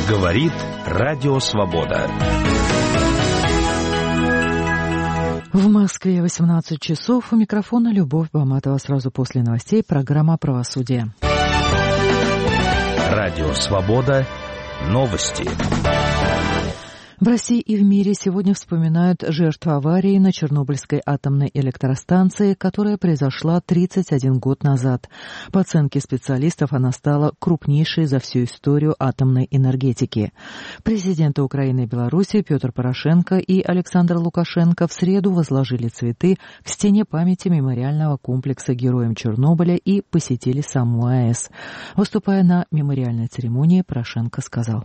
Говорит Радио Свобода. В Москве 18 часов. У микрофона Любовь Баматова. Сразу после новостей программа «Правосудие». Радио Свобода. Новости. В России и в мире сегодня вспоминают жертв аварии на Чернобыльской атомной электростанции, которая произошла 31 год назад. По оценке специалистов, она стала крупнейшей за всю историю атомной энергетики. Президенты Украины и Беларуси Петр Порошенко и Александр Лукашенко в среду возложили цветы к стене памяти мемориального комплекса героям Чернобыля и посетили саму АЭС. Выступая на мемориальной церемонии, Порошенко сказал: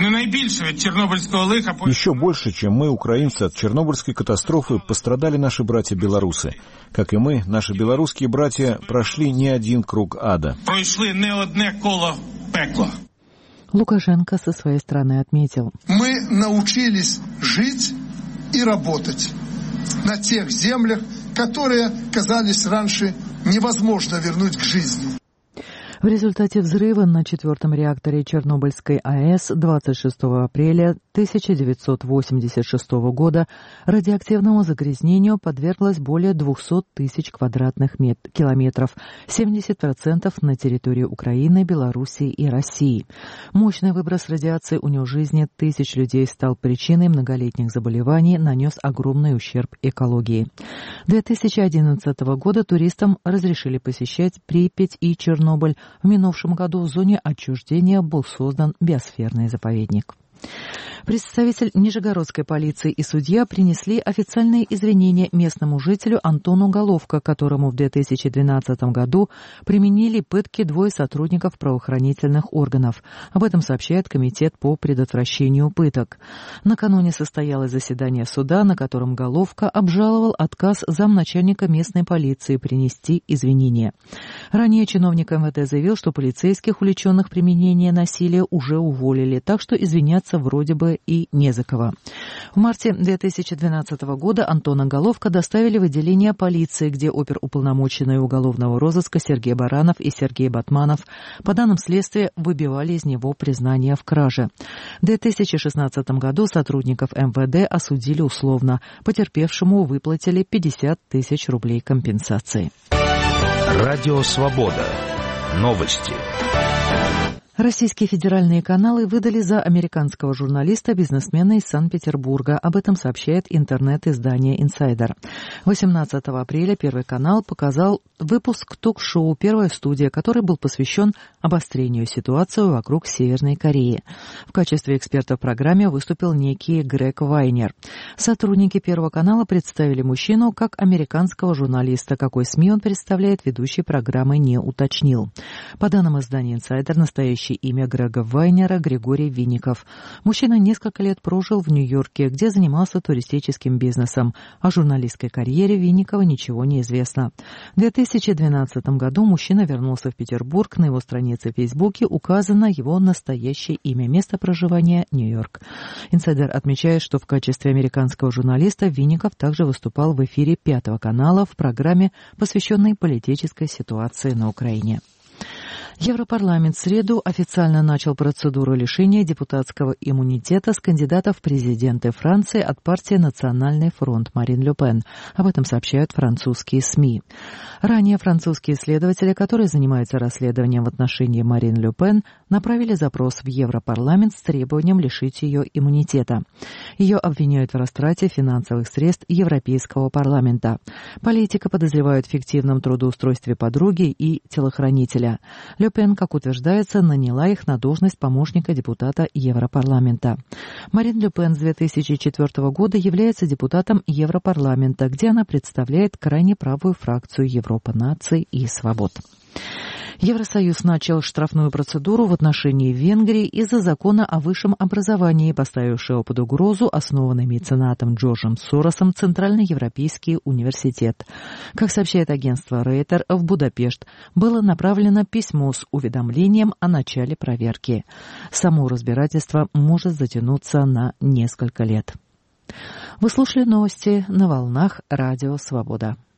«Еще больше, чем мы, украинцы, от Чернобыльской катастрофы пострадали наши братья-белорусы. Как и мы, наши белорусские братья прошли не один круг ада». Лукашенко со своей стороны отметил: «Мы научились жить и работать на тех землях, которые казались раньше невозможно вернуть к жизни». В результате взрыва на 4-м реакторе Чернобыльской АЭС 26 апреля 1986 года радиоактивному загрязнению подверглось более 200 тысяч квадратных километров, 70% на территории Украины, Белоруссии и России. Мощный выброс радиации унес жизни тысяч людей, стал причиной многолетних заболеваний, нанес огромный ущерб экологии. 2011 года туристам разрешили посещать Припять и Чернобыль. В минувшем году в зоне отчуждения был создан биосферный заповедник. Представитель Нижегородской полиции и судья принесли официальные извинения местному жителю Антону Головко, которому в 2012 году применили пытки двое сотрудников правоохранительных органов. Об этом сообщает Комитет по предотвращению пыток. Накануне состоялось заседание суда, на котором Головко обжаловал отказ замначальника местной полиции принести извинения. Ранее чиновник МВД заявил, что полицейских, увлеченных применением насилия, уже уволили, так что извиняться вроде бы и не за кого. В марте 2012 года Антона Головко доставили в отделение полиции, где оперуполномоченные уголовного розыска Сергей Баранов и Сергей Батманов, по данным следствия, выбивали из него признание в краже. В 2016 году сотрудников МВД осудили условно. Потерпевшему выплатили 50 тысяч рублей компенсации. Радио Свобода. Новости. Российские федеральные каналы выдали за американского журналиста бизнесмена из Санкт-Петербурга. Об этом сообщает интернет-издание «Инсайдер». 18 апреля Первый канал показал выпуск ток-шоу «Первая студия», который был посвящен обострению ситуации вокруг Северной Кореи. В качестве эксперта в программе выступил некий Грег Вайнер. Сотрудники Первого канала представили мужчину как американского журналиста. Какой СМИ он представляет, ведущий программы не уточнил. По данным издания «Инсайдер», настоящее имя Грега Вайнера — Григорий Винников. Мужчина несколько лет прожил в Нью-Йорке, где занимался туристическим бизнесом. О журналистской карьере Винникова ничего не известно. В 2012 году мужчина вернулся в Петербург. На его странице в Фейсбуке указано его настоящее имя, место проживания — Нью-Йорк. Инсайдер отмечает, что в качестве американского журналиста Винников также выступал в эфире Пятого канала в программе, посвященной политической ситуации на Украине. Европарламент в среду официально начал процедуру лишения депутатского иммунитета с кандидата в президенты Франции от партии «Национальный фронт» Марин Ле Пен. Об этом сообщают французские СМИ. Ранее французские следователи, которые занимаются расследованием в отношении Марин Ле Пен, направили запрос в Европарламент с требованием лишить ее иммунитета. Ее обвиняют в растрате финансовых средств Европейского парламента. Политика подозревают в фиктивном трудоустройстве подруги и телохранителя. Ле Пен, как утверждается, наняла их на должность помощника депутата Европарламента. Марин Ле Пен с 2004 года является депутатом Европарламента, где она представляет крайне правую фракцию Европа наций и свобод. Евросоюз начал штрафную процедуру в отношении Венгрии из-за закона о высшем образовании, поставившего под угрозу основанный меценатом Джорджем Соросом Центральноевропейский университет. Как сообщает агентство Рейтер, в Будапешт было направлено письмо с уведомлением о начале проверки. Само разбирательство может затянуться на несколько лет. Вы слушали новости на волнах Радио Свобода.